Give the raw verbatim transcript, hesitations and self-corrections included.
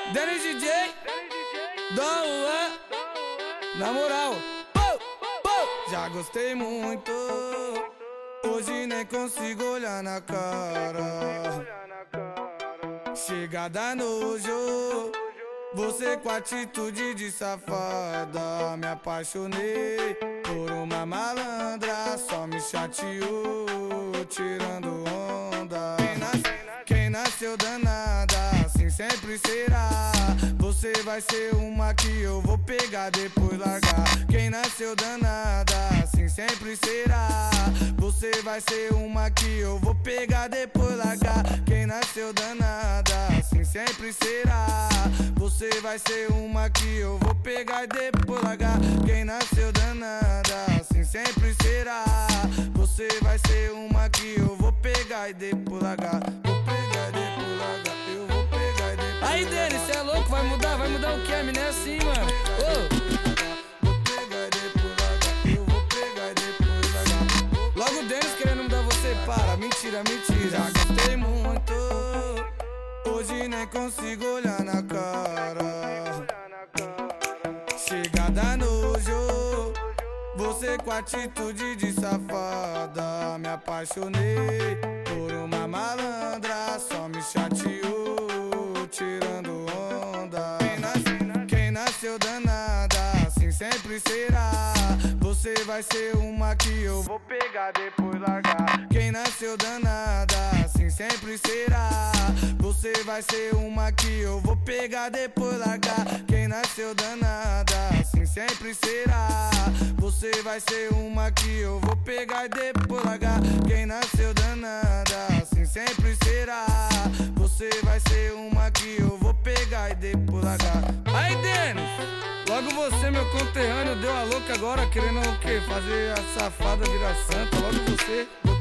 Dennis D J, Dom Juan, na moral, oh, oh. Já gostei muito, hoje nem consigo olhar na cara. Chegada nojo, você com atitude de safada. Me apaixonei por uma malandra, só me chateou, tirando onda. Quem, nas... Quem nasceu danada, assim sempre será. Você vai ser uma que eu vou pegar, depois largar. Quem nasceu danada, assim sempre será. Você vai ser uma que eu vou pegar, depois largar. Quem nasceu danada, assim sempre será. Você vai ser uma que eu vou pegar e depois largar. Quem nasceu danada, assim sempre será. Você vai ser uma que eu vou pegar e depois largar. Vou pegar e depois largar, eu vou pegar e depois largar. Aí, Denis, cê é louco? Vai mudar? Vai mudar o que? A mina é assim, mano. Ô. Vou pegar e depois largar, eu vou pegar e depois largar. Logo o Denis querendo mudar você, para. Mentira, mentira. Já gostei muito, hoje nem consigo olhar na cara. Chegada nojo, você com atitude de safada. Me apaixonei por uma malandra, só me chateou, tirando onda. Quem, nas... Quem nasceu danada, assim sempre será. Você vai ser uma que eu vou pegar, depois largar. Quem nasceu danada, assim sempre será. Você vai ser uma que eu vou pegar, depois largar. Quem nasceu danada, assim sempre será. Você vai ser uma que eu vou pegar e depois largar. Quem nasceu danada, assim sempre será. Você vai ser uma que eu vou pegar e depois largar. Aí, Denis, logo você, meu conterrâneo, deu a louca agora, querendo o quê? Fazer a safada virar santa, logo você.